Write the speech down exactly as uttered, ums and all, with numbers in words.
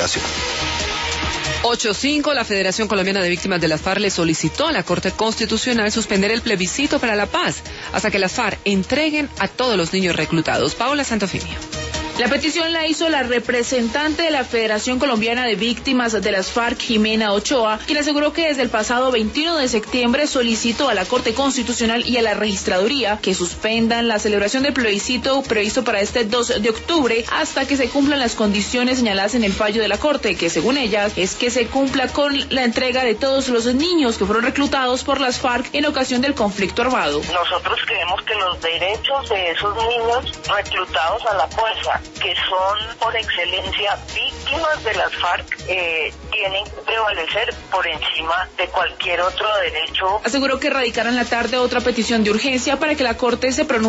explicación. ocho cinco, la Federación Colombiana de Víctimas de las FARC le solicitó a la Corte Constitucional suspender el plebiscito para la paz hasta que las FARC entreguen a todos los niños reclutados. Paola Santofimio. La petición la hizo la representante de la Federación Colombiana de Víctimas de las FARC, Jimena Ochoa, quien aseguró que desde el pasado veintiuno de septiembre solicitó a la Corte Constitucional y a la Registraduría que suspendan la celebración del plebiscito previsto para este dos de octubre hasta que se cumplan las condiciones señaladas en el fallo de la Corte, que según ellas es que se cumpla con la entrega de todos los niños que fueron reclutados por las FARC en ocasión del conflicto armado. Nosotros creemos que los derechos de esos niños reclutados a la fuerza, que son por excelencia víctimas de las FARC, eh, tienen que prevalecer por encima de cualquier otro derecho. Aseguró que radicará en la tarde otra petición de urgencia para que la Corte se pronuncie